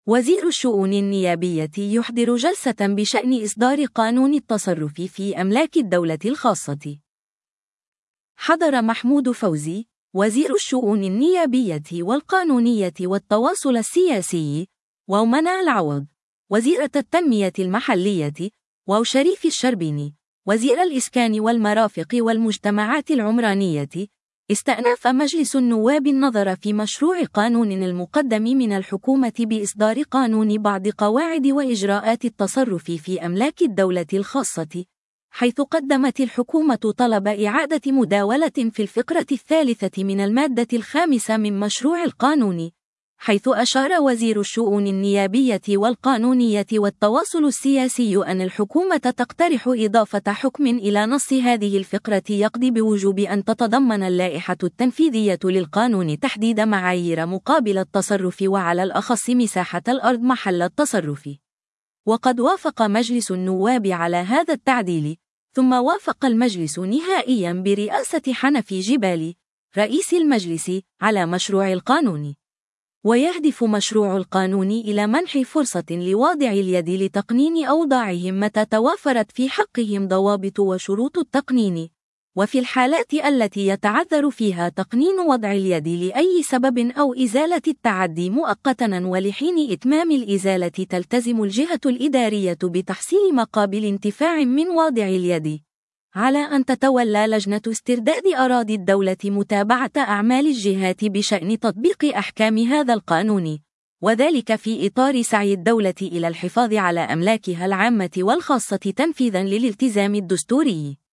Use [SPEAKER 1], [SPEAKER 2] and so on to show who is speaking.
[SPEAKER 1] وزير الشؤون النيابية يحضر جلسة بشأن إصدار قانون التصرف في أملاك الدولة الخاصة. حضر محمود فوزي، وزير الشؤون النيابية والقانونية والتواصل السياسي، ومنى العوض، وزيرة التنمية المحلية، وشريف الشربيني، وزير الإسكان والمرافق والمجتمعات العمرانية. استأنف مجلس النواب النظر في مشروع قانون المقدم من الحكومة بإصدار قانون بعض قواعد وإجراءات التصرف في أملاك الدولة الخاصة، حيث قدمت الحكومة طلب إعادة مداولة في الفقرة الثالثة من المادة 5 من مشروع القانون، حيث أشار وزير الشؤون النيابية والقانونية والتواصل السياسي أن الحكومة تقترح إضافة حكم إلى نص هذه الفقرة يقضي بوجوب أن تتضمن اللائحة التنفيذية للقانون تحديد معايير مقابل التصرف، وعلى الأخص مساحة الأرض محل التصرف. وقد وافق مجلس النواب على هذا التعديل، ثم وافق المجلس نهائياً برئاسة حنفي جبالي رئيس المجلس على مشروع القانون. ويهدف مشروع القانون إلى منح فرصة لواضع اليد لتقنين أوضاعهم متى توافرت في حقهم ضوابط وشروط التقنين، وفي الحالات التي يتعذر فيها تقنين وضع اليد لأي سبب أو إزالة التعدي مؤقتاً، ولحين إتمام الإزالة تلتزم الجهة الإدارية بتحصيل مقابل انتفاع من واضع اليد، على أن تتولى لجنة استرداد أراضي الدولة متابعة أعمال الجهات بشأن تطبيق أحكام هذا القانون، وذلك في إطار سعي الدولة إلى الحفاظ على أملاكها العامة والخاصة تنفيذاً للالتزام الدستوري.